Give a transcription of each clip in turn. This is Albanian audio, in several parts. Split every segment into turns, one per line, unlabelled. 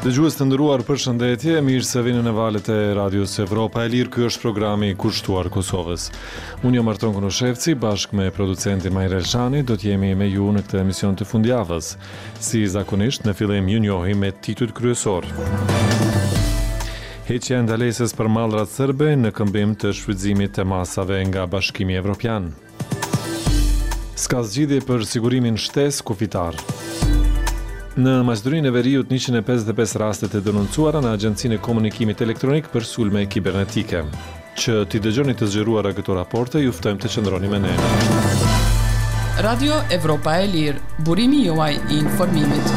Dëgjues të nderuar, përshëndetje, mirë se vini në valët e Radios Evropa e Lirë. Ky është programi Kushtuar Kosovës. Unë jam Arton Kunoshevci, bashkë me producentin Majrel Shani, do të jemi me ju në këtë emision të fundjavës. Si zakonisht, në fillim ju njohim me titujt kryesor. Heqja e ndalesës për mallrat serbe në këmbim të shfrytëzimit të masave nga Bashkimi Evropian. Ska zgjidhje për sigurimin shtesë kufitar. Në Maqedoninë e Veriut 155 rastet e denoncuara në Agjencinë e Komunikimit Elektronik për sulme kibernetike. Që t'i dëgjoni të zgjeruara këto raporte, ju ftojmë të qëndroni me ne.
Radio Evropa e Lirë, burimi juaj i informimit.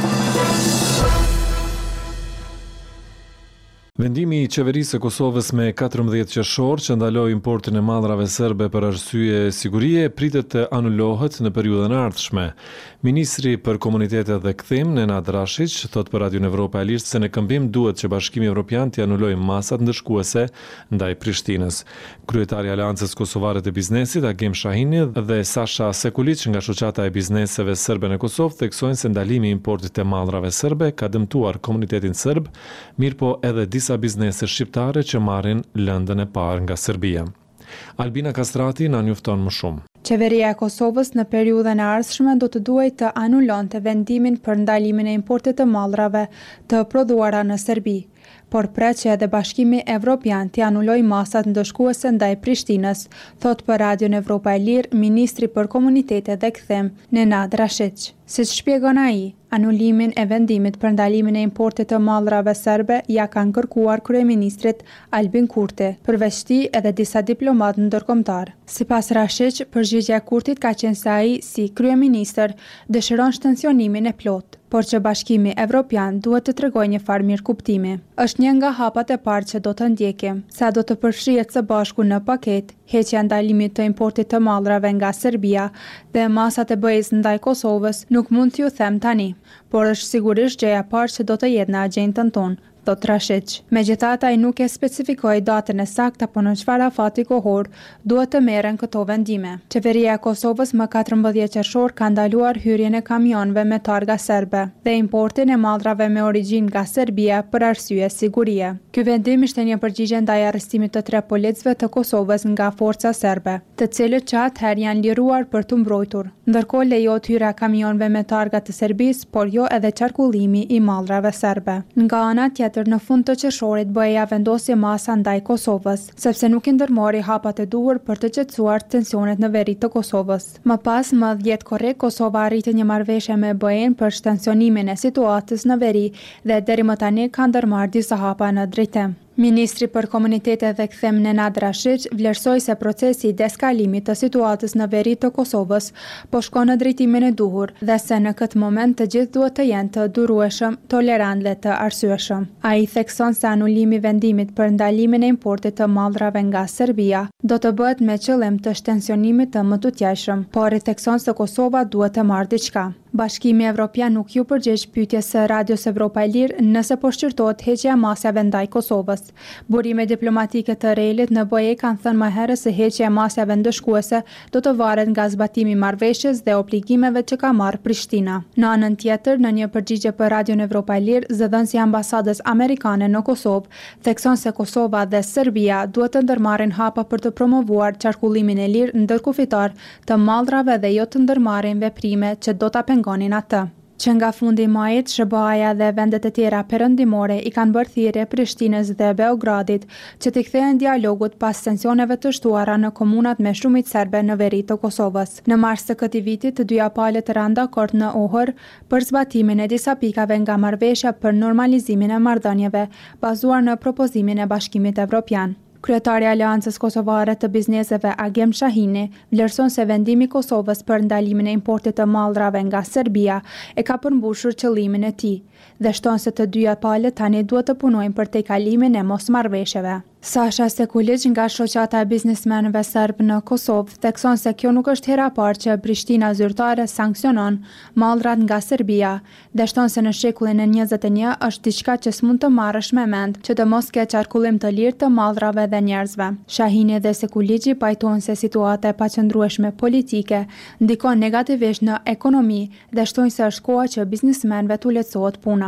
Vendimi i qeverisë së Kosovës me 14 qershor që ndaloi importin e mallrave serbe për arsye sigurie pritet të anulohet në periudhën e ardhshme. Ministri për Komunitete dhe Kthim, Nenad Rashić, thot për Radio Evropa e Lirë se në këmbim duhet që Bashkimi Evropian t'i anulojë masat ndëshkuese ndaj Prishtinës. Kryetari i Aleancës Kosovare të Biznesit, Agim Shahini dhe Sasha Sekulić nga shoqata e bizneseve serbe në Kosovë theksojnë se ndalimi i importit të mallrave serbe ka dëmtuar komunitetin serb, mirëpo edhe disa biznese shqiptare që marrin lëndën e parë nga Serbia. Albina Kastrati na njofton më shumë.
Qeveria e Kosovës në periudhën e ardhshme do të duhej të anulonte vendimin për ndalimin e importit të mallrave të prodhuara në Serbi, por pret që edhe Bashkimi Evropian t'i anulojë masat ndëshkuese ndaj Prishtinës, thot për Radion Evropa e Lirë Ministri për Komunitete dhe Kthim, Nenad Rashić. Siç shpjegon ai, anulimin e vendimit për ndalimin e importit të mallrave serbe ja kanë kërkuar kryeministrit Albin Kurti, përveç tij edhe disa diplomatë ndërkombëtar. Sipas Rashić, përgjigjja e Kurtit ka qenë se ai, si kryeministër, dëshiron shtensionimin e plotë, por që Bashkimi Evropian duhet të tregojë një farë mirëkuptimi. Është një nga hapat e parë që do të ndjekim, sa do të përfshihet së bashku në paketë heqja e ndalimit të importit të mallrave nga Serbia dhe masat e BE-s ndaj Kosovës, nuk mund t'ju them tani, por është sigurisht gjëja e parë që do të jetë në agjendën tonë, thot Rashić. Megjithatë, ai nuk e specifikoi datën e saktë apo në çfarë afati kohor duhet të merren këto vendime. Qeveria e Kosovës më 14 qershor ka ndaluar hyrjen e kamionëve me targa serbe dhe importin e mallrave me origjinë nga Serbia për arsye sigurie. Ky vendim ishte një përgjigje ndaj arrestimit të 3 policëve të Kosovës nga forca serbe, të cilët që atëherë janë liruar për të mbrojtur. Ndërkohë lejohet hyrja e kamionëve me targa të Serbisë, por jo edhe qarkullimi i mallrave serbe. Nga ana tjetër, në fund të qershorit BE-ja vendosi masa ndaj Kosovës, sepse nuk i ndërmori hapat e duhur për të qetësuar tensionet në veri të Kosovës. Më pas, më 10 korrik, Kosova arriti një marrëveshje me BE-n për shtensionimin e situatës në veri dhe deri më tani ka ndërmarrë disa hapa në drejtim. Ministri për Komunitete dhe Kthim Nenad Rashić vlerësoi se procesi i deskalimit të situatës në veri të Kosovës po shkon në drejtimin e duhur dhe se në këtë moment të gjithë duhet të jenë të durueshëm, tolerant dhe të arsyeshëm. Ai thekson se anulimi i vendimit për ndalimin e importit të mallrave nga Serbia do të bëhet me qëllim të shtensionimit të mëtutjeshëm, por i thekson se Kosova duhet të marrë diçka. Bashkimi Evropian nuk ju përgjigj pyetjes së Radios Evropa e Lirë nëse po shqyrtohet heqja e masave ndaj Kosovës. Burime diplomatike të relit në BE kanë thënë më herët se heqja e masave ndëshkuese do të varet nga zbatimi i marrëveshjes dhe obligimeve që ka marrë Prishtina. Në anën tjetër, në një përgjigje për Radion Evropa e Lirë, zëdhënësi i ambasadës amerikane në Kosovë thekson se Kosova dhe Serbia duhet të ndërmarrin hapa për të promovuar qarkullimin e lirë ndërkufitar të mallrave dhe jo të ndërmarrin veprime që do ta pengonin atë. Që nga fundi i majit, SBA-ja dhe vendet e tjera perëndimore i kanë bërë thirrje Prishtinës dhe Beogradit që t'i kthehen dialogut pas tensioneve të shtuara në komunat me shumicë serbe në veri të Kosovës. Në mars të këtij viti, të dyja palët rënë dakord në Ohër për zbatimin e disa pikave nga marrëveshja për normalizimin e marrëdhënieve bazuar në propozimin e Bashkimit Evropian. Kryetari i Aleancës Kosovare të Bizneseve Agim Shahini vlerëson se vendimi i Kosovës për ndalimin e importit të mallrave nga Serbia e ka përmbushur qëllimin e tij dhe shton se të dyja palët tani duhet të punojnë për tejkalimin e mosmarrëveshjeve. Sasha Sekulić nga shoqata e biznesmenëve serb në Kosovë thekson se kjo nuk është hera e parë që Prishtina zyrtare sanksionon mallrat nga Serbia dhe shton se në shekullin e 21 është diçka që s'mund të marrësh me mend që të mos ketë qarkullim të lirë të mallrave dhe njerëzve. Shahini dhe Sekuliçi pajtojnë se situata e paqëndrueshme politike ndikon negativisht në ekonomi dhe shtojnë se është koha që biznesmenëve t'u lehtësohet puna.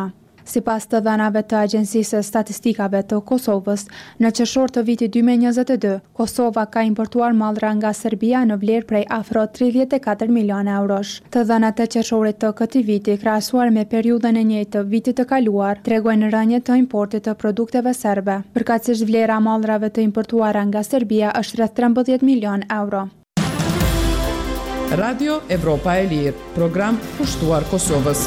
Sipas të dhënave të Agjencisë së Statistikave të Kosovës, në qershor të vitit 2022, Kosova ka importuar mallra nga Serbia në vlerë prej afro 34 milionë eurosh. Të dhënat e qershorit të këtij viti, krahasuar me periudhën e njëjtë të vitit të kaluar, tregojnë rënje të importit të produkteve serbe. Përkatësisht vlera e mallrave të importuara nga Serbia është rreth 13 milion euro.
Radio Evropa e Lirë, program pushtuar Kosovës.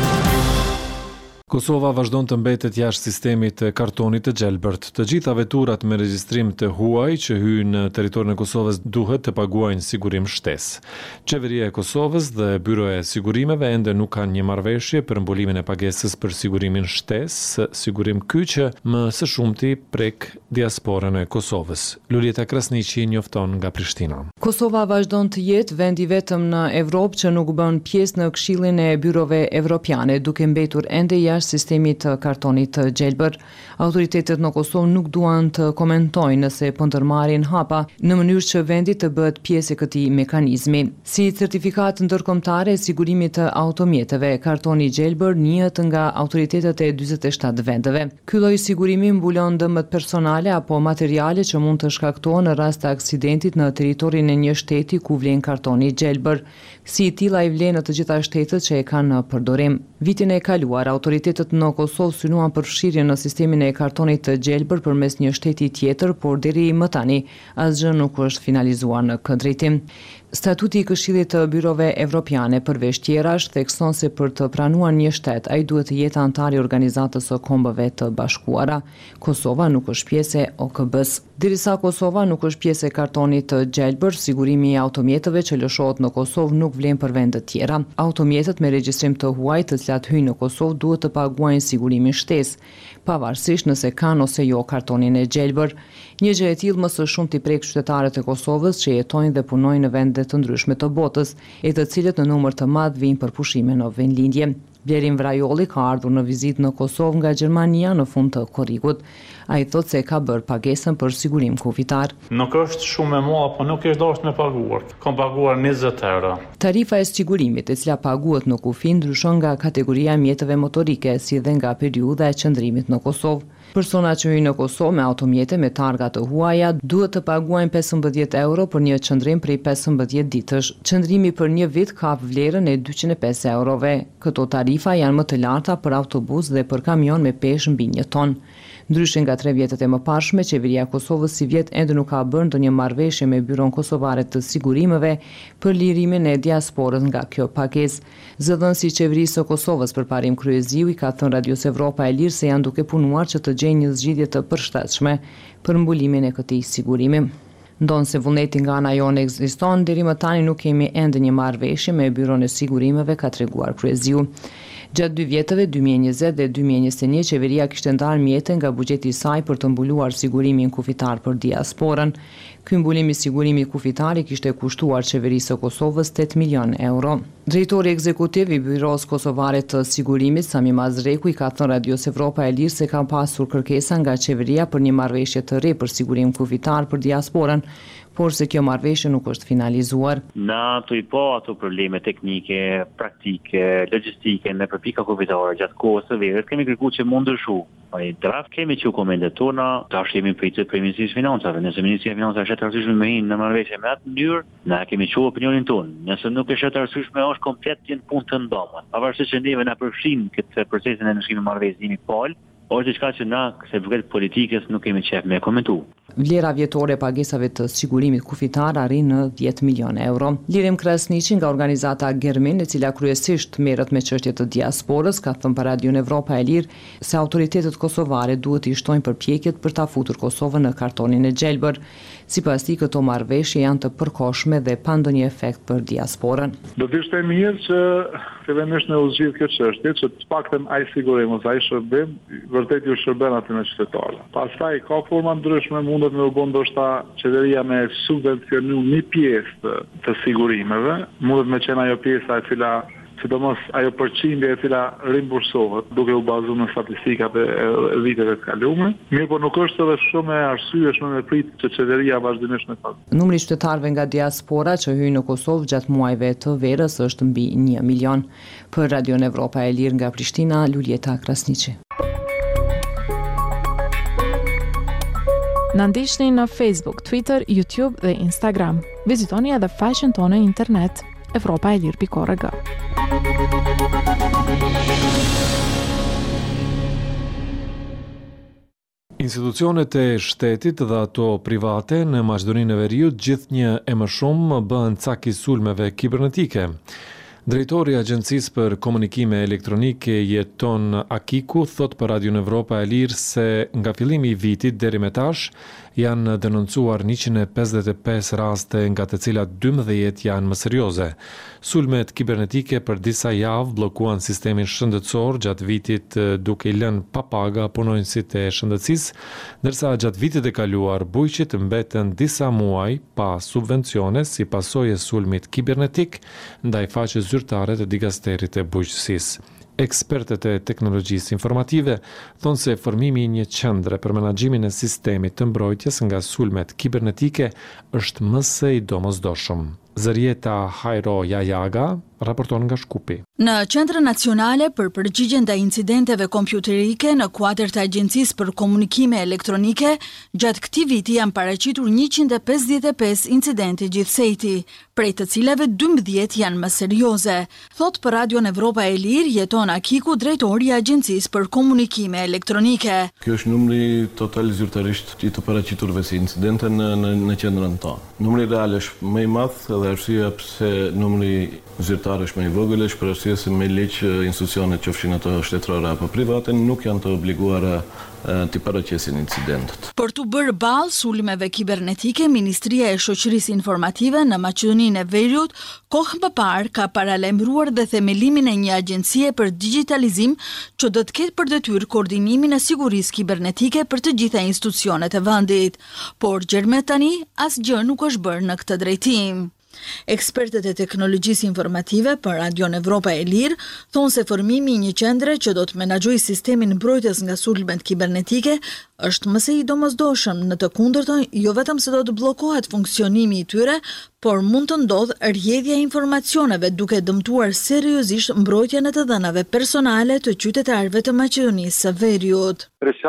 Kosova vazhdon të mbetet jashtë sistemit të kartonit të gjelbërt. Të gjitha veturat me regjistrim të huaj që hyjnë në territorin e Kosovës duhet të paguajnë sigurim shtesë. Qeveria e Kosovës dhe Byroja e Sigurimeve ende nuk kanë një marrëveshje për mbulumin e pagesës për sigurimin shtesë, sigurim ky që më së shumti prek diasporën e Kosovës. Lulieta Krasniqi njofton nga Prishtina.
Kosova vazhdon të jetë vendi vetëm në Evropë që nuk bën pjesë në Këshillin e Byrove Evropiane, duke mbetur ende jashtë sistemit të kartonit të gjelbër. Autoritetet në Kosovë nuk duan të komentojnë nëse po ndërmarrin hapa në mënyrë që vendi të bëhet pjesë e këtij mekanizmi. Si certifikat ndërkombëtare e sigurimit të automjeteve, kartoni gjelbër njihet nga autoritetet e 47 vendeve. Ky lloj sigurimi mbulon dëmet personale apo materiale që mund të shkaktohen në rast të aksidentit në territorin e një shteti ku vlen kartoni gjelbër. Si i tilla i vlen në të gjitha shtetet që e kanë në përdorim. Vitin e kaluar, autoritetet në Kosovë synuan përfshirjen në sistemin e kartonit të gjelbër përmes një shteti tjetër, por deri më tani asgjë nuk është finalizuar në këtë drejtim. Statuti i Këshillit të Byrove Evropiane përveç tjerash thekson se për të pranuar një shtet, ai duhet të jetë antar i Organizatës së Kombeve të Bashkuara. Kosova nuk është pjesë e OKB-s. Derisa Kosova nuk është pjesë e kartonit të gjelbër, sigurimi i automjeteve që lëshohet në Kosovë nuk vlen për vende të tjera. Automjetet me regjistrim të huaj të cilat hyjnë në Kosovë duhet të paguajnë sigurimin shtesë, pavarësisht nëse kanë ose jo kartonin e gjelbër. Një gjë e tillë më së shumti prek qytetarët e Kosovës që jetojnë dhe punojnë në vende të ndryshme të botës, e të cilët në numër të madh vijnë për pushime në vendlindje. Blerin Vrajolli ka ardhur në vizitë në Kosovë nga Gjermania në fund të korrikut. Ai thotë se ka bërë pagesën për sigurim kufitar.
Nuk është shumë e madhe, po nuk është dashur me paguar. Kam paguar 20 euro.
Tarifa e sigurimit, e cila paguhet në kufi, ndryshon nga kategoria e mjeteve motorike, si dhe nga periudha e qëndrimit në Kosovë. Persona që hyjnë në Kosovë me automjete me targa të huaja duhet të paguajnë 15 euro për një qëndrim prej 15 ditësh. Qëndrimi për një vit ka vlerën e 205 eurove. Këto tarifa janë më të larta për autobus dhe për kamion me peshë mbi 1 ton. Ndryshe nga 3 vjetët e mëparshme, qeveria e Kosovës si vjet ende nuk ka bërë ndonjë marrëveshje me Byron Kosovare të Sigurimeve për lirimin e diasporës nga kjo pagesë. Zëdhënësi i qeverisë së Kosovës Përparim Kryeziu i ka thënë Radios Evropa e Lirë se janë duke punuar që të gjejnë një zgjidhje të përshtatshme për mbulimin e këtij sigurimi. Ndonë se vullneti nga ana jonë ekziston, deri më tani nuk kemi ende një marrëveshje me Byron e Sigurimeve, ka treguar Kryeziu. Gjatë 2 vjetëve, 2020 dhe 2021, qeveria kishte ndarë mjete nga buxheti i saj për të mbuluar sigurimin kufitar për diasporën. Ky mbulim i sigurimit kufitar i kishte kushtuar qeverisë së Kosovës 8 milion euro. Drejtori ekzekutiv i Byros Kosovare të Sigurimit, Sami Mazreku, i ka thënë Radios Evropa e Lirë se ka pasur kërkesa nga qeveria për një marrëveshje të re për sigurim kufitar për diasporën, por se kjo marrëveshje nuk është finalizuar.
Na të i po ato probleme teknike, praktike, logjistike në përpika kufitare gjatë kohës së verës, kemi kërkuar që mund ndryshu. Ai draft kemi që komendet tona, tash jemi pritur për Ministrinë e Financave. Nëse Ministria e Financave është arsyeshme me hinë në marrëveshje me atë mënyrë, na kemi çuar opinionin tonë. Nëse nuk është arsyeshme, është komplet në punë të ndomën. Pavarësisht që neve na përfshin këtë procesin e ndryshimit të marrëveshjeve pol, është diçka që na, se përket politikës, nuk kemi qef me komentu.
Vlera vjetore e pagesave të sigurimit kufitar arrin në 10 milion euro. Lirim Krasniqi nga organizata Germin, e cila kryesisht merret me çështje të diasporës, ka thënë për Radion Evropa e Lirë se autoritetet kosovare duhet të shtojnë përpjekjet për ta futur Kosovën në kartonin e gjelbër. Sipas tij, këto marrëveshje janë të përkohshme dhe pa ndonjë efekt për diasporën.
Do të ishte mirë që fillimisht në uzgjidh kjo çështje, që të paktën ai sigurim ose ai shërbim vërtet ju shërben aty në qytetarë. Pastaj ka forma ndryshme, mundet me u bë ndoshta qeveria me subvencionu një pjesë të sigurimeve, mundet me qenë ajo pjesa e cila sidomos ajo përqindje e cila rimbursohet duke u bazuar në statistikat e viteve të kaluara. Mirë, po nuk është edhe shumë e arsyeshme me prit që qeveria vazhdimisht me pas.
Numri i qytetarëve nga diaspora që hyjnë në Kosovë gjatë muajve të verës është mbi 1 milion. Për Radion Evropa e Lirë nga Prishtina, Luljeta Krasniqi.
Na ndiqni në Facebook, Twitter, YouTube dhe Instagram. Vizitoni edhe faqen tonë internet evropaelir.org.
Institucionet e shtetit dhe ato private në Maqedoninë e Veriut gjithnjë e më shumë bëhen cak i sulmeve kibernetike. Drejtori i Agjencisë për Komunikime Elektronike Jeton Akiku thot për Radion Evropa e Lirë se nga fillimi i vitit deri më tash janë denoncuar 155 raste nga të cilat 12 janë më serioze. Sulmet kibernetike për disa javë bllokuan sistemin shëndetësor gjatë vitit duke i lënë pa paga punonjësit e shëndetësisë, ndërsa gjatë vitit e kaluar bujqit mbeten disa muaj pa subvencione si pasojë e sulmit kibernetik ndaj faqes zyrtare të dikasterit e bujqësisë. Ekspertët e teknologjisë informative thonë se formimi i një qendre për menaxhimin e sistemit të mbrojtjes nga sulmet kibernetike është më së i domosdoshëm. Zërieta Hajro Jajaga raporton nga Shkupi.
Në Qendrën Nacionale për përgjigjen ndaj incidenteve kompjuterike në kuadër të Agjencisë për Komunikime Elektronike, gjatë këtij viti janë paraqitur 155 incidente gjithsejti, prej të cilave 12 janë më serioze, thot për Radion Evropa e Lirë Jeton Akiku, drejtori i Agjencisë për Komunikime Elektronike.
Kjo është numri total zyrtarisht i të paraqiturve si incidente në qendrën tonë. Numri real është më i madh dhe arsyeja pse numri zyrtar është më i vogël është për arsye se me ligj institucionet qofshin ato shtetërore apo private nuk janë të obliguara të paraqesin incidentet.
Për të bërë balë sulmeve kibernetike, Ministria e Shoqërisë Informative në Maqedoninë e Veriut kohë më parë ka paralajmëruar dhe themelimin e një agjencie për digitalizim që do të ketë për detyrë koordinimin e sigurisë kibernetike për të gjitha institucionet e vendit. Por gjermet tani asgjë nuk është bërë në këtë drejtim. Ekspertët e teknologjisë informative për Radion Evropa e Lirë thonë se formimi i një qendre që do të menaxhojë sistemin mbrojtjes nga sulmet kibernetike është më së i domosdoshëm, në të kundërtën jo vetëm se do të bllokohet funksionimi i tyre, por mund të ndodhë rrjedhja e informacioneve duke dëmtuar seriozisht mbrojtjen e të dhënave personale të qytetarëve të Maqedonisë së Veriut.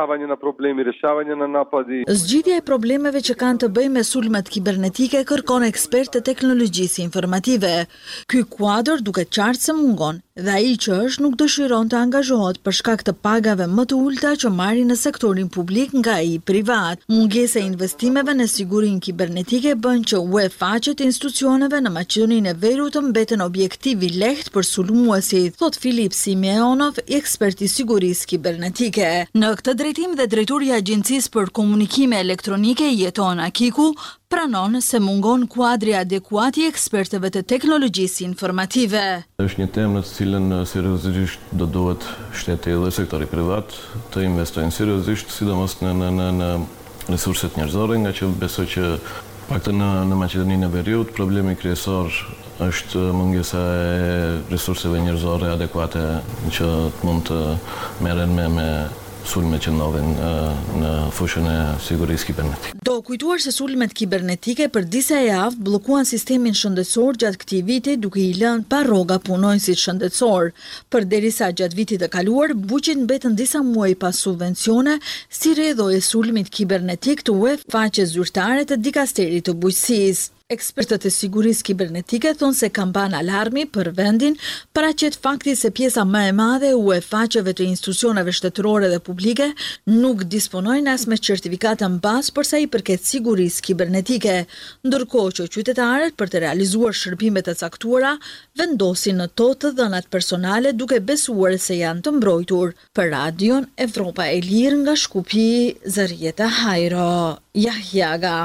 Zgjidhja e problemeve që kanë të bëjnë me sulmet kibernetike kërkon ekspertë të teknologjisë informative. Ky kuadër duket qartë se mungon dhe ai që është nuk dëshiron të angazhohet për shkak të pagave më të ulta që marrin në sektorin publik nga ai privat. Mungesa e investimeve në sigurinë kibernetike bën që faqet e institucioneve në Maqedoninë e Veriut të mbeten objektiv i lehtë për sulmuesit, thot Filip Simeonov, ekspert i sigurisë kibernetike. Në këtë drejtim dhe drejtori i Agjencisë për Komunikime Elektronike Jeton Akiku pranon se mungon kuadri adekuat i ekspertëve të teknologjisë informative.
Është një temë në të cilën seriozisht do duhet shteti dhe sektori privat të investojnë seriozisht, sidomos në resurset njerëzore, nga që besoj që paktën në Maqedoninë e Veriut problemi kryesor është mungesa e resurseve njerëzore adekuate që mund të merren me sulmet që ndodhin në fushën e sigurisë kibernetike.
Do kujtuar se sulmet kibernetike për disa javë bllokuan sistemin shëndetësor gjatë këtij viti duke i lënë pa rroga punonjësit shëndetësor. Përderisa gjatë vitit të kaluar buqit mbetën disa muaj pas subvencione si rrjedhoi e sulmit kibernetik të faqes zyrtare të dikasterit të bujqësisë. Ekspertët e sigurisë kibernetike thonë se kam ban alarmi për vendin paraqet fakti se pjesa më e madhe e faqeve të institucioneve shtetërore dhe publike nuk disponojnë as me certifikata mbas për sa i përket sigurisë kibernetike, ndërkohë që qytetarët për të realizuar shërbime të caktuara vendosin në to të dhënat personale duke besuar se janë të mbrojtur. Për Radion Evropa e Lirë nga Shkupi, Zërieta Hajro Jajaga.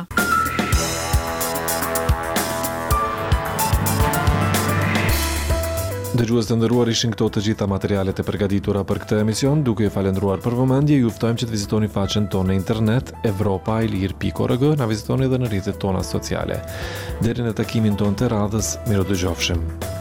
Dëgjues të nderuar, ishin këto të gjitha materialet e përgatitura për këtë emision. Duke ju falendruar për vëmendje, ju ftojmë që të vizitoni faqen tonë në internet evropaelir.org, na vizitoni edhe në rrjetet tona sociale. Deri në takimin tonë të radhës, miru dëgjofshim.